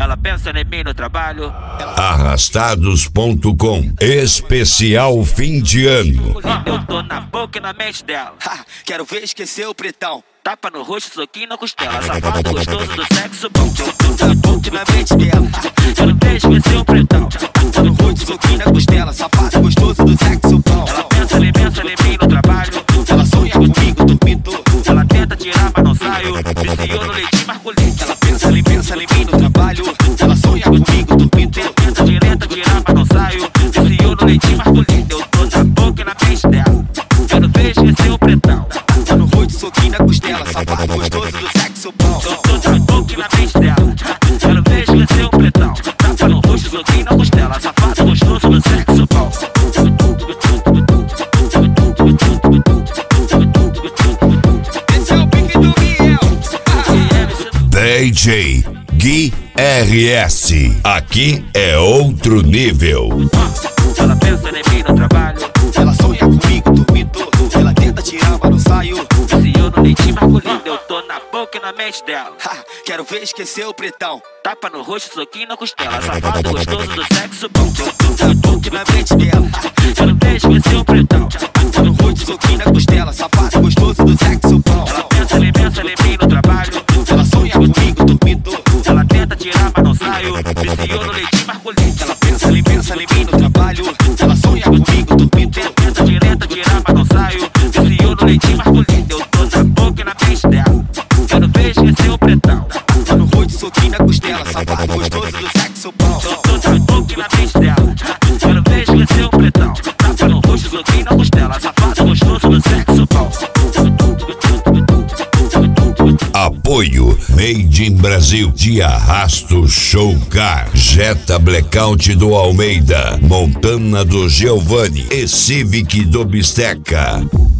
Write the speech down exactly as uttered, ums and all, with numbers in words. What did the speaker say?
Ela pensa em mim no trabalho. Arrastados ponto com. Especial fim de ano. Eu tô na boca e na mente dela. Ha, quero ver esquecer o pretão. Tapa no rosto, soquinho na costela. Safado gostoso do sexo bom. Eu tô na boca e na mente dela. Quero ver esquecer o pretão. Tapa no rosto, soquinho na costela. Safado gostoso do sexo bom. Ela pensa, ele pensa em mim no trabalho. Ela sonha comigo, dormindo. Ela tenta tirar, mas não saio. Viciou no leitinho masculino. Ela pensa, ele pensa em mim no trabalho. Ela sonha comigo, dormindo. Tenta direita, tirar, mas não saio. Viciou no leitinho masculino. Eu tô na boca e na mente dela. Quero ver esquecer o pretão. Tapa no rosto, soquinho na costela. Safado gostoso do sexo bom. Eu tô na boca e na mente dela. Quero ver esquecer o pretão. Tapa no rosto, soquinho na costela. Safado gostoso do sexo bom. Esse é o pique do Miel. D J Gui R S. Aqui é outro nível. Ela pensa em mim no trabalho. Ela sonha comigo, dormindo. Ela tenta tirar, mas não saio. Viciou no leitinho masculino. Eu tô na boca e na mente dela. Ha, quero ver esquecer o pretão. Tapa no rosto, soquinho na costela. Safado gostoso do sexo bom. Eu tô na boca e na mente dela. Quero ver esquecer o pretão. Tapa no rosto, soquinho na costela. Safado gostoso do sexo bom. Ela pensa, ele pensa em mim no trabalho. Ela sonha comigo, dormindo. Ela tenta tirar, mas não saio. Viciou no leitinho masculino. Ela pensa, ele pensa em mim no trabalho. Ela sonha comigo, dormindo. Tenta direita, tirar, mas não saio. Viciou no leitinho masculino. Eu tô na boca e na mente dela. Quero ver esquecer o pretão. Tapa no rosto, soquinho na costela. Safado gostoso do sexo bom. Eu tô na boca e na mente dela. Quero ver esquecer o pretão. Tapa no rosto, soquinho na costela. Safado gostoso do sexo bom. Apoio Made in Brasil de Arrasto Show Car, Jetta Blackout do Almeida, Montana do Giovanni e Civic do Bisteca.